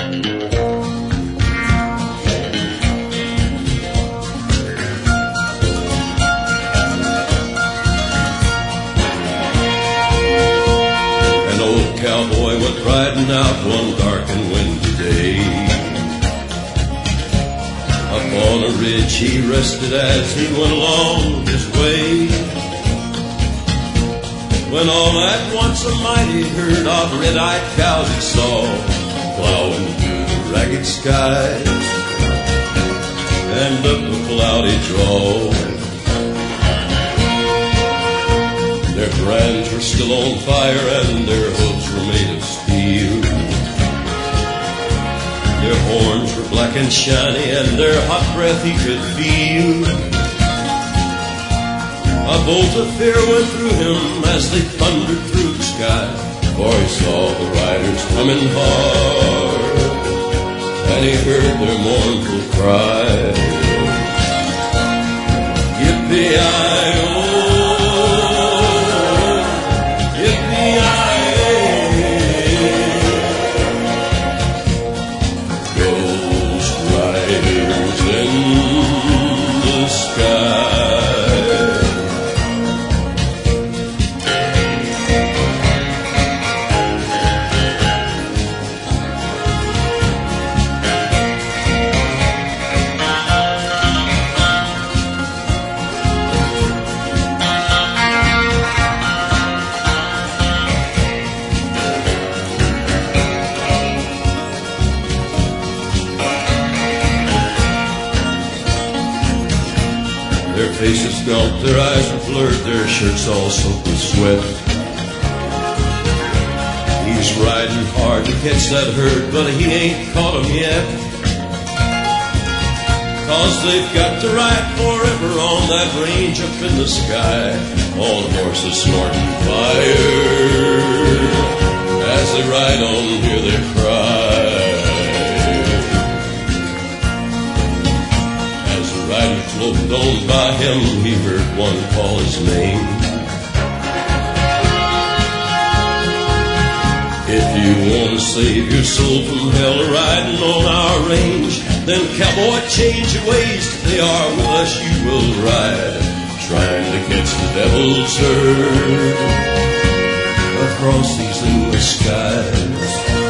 An old cowboy went riding out one dark and windy day. Up on a ridge he rested as he went along his way, when all at once a mighty herd of red-eyed cows he saw plowing through the ragged skies and up a cloudy draw. Their brands were still on fire and their hooves were made of steel. Their horns were black and shiny and their hot breath he could feel. A bolt of fear went through him as they thundered through the sky, for he saw the riders coming hard, and he heard their mournful cry. Yippee-yi-oh, yippee-yi-ay, ghost riders in the sky. Their faces gaunt, their eyes were blurred, their shirts all soaked with sweat. He's riding hard to catch that herd, but he ain't caught 'em yet. 'Cause they've got to ride forever on that range up in the sky, all the horses snorting fire. As they ride on, hear their cry. Rider floated on by him, he heard one call his name. If you want to save your soul from hell riding on our range, then cowboy, change your ways. They are with us you will ride, trying to catch the devil's herd across these endless skies.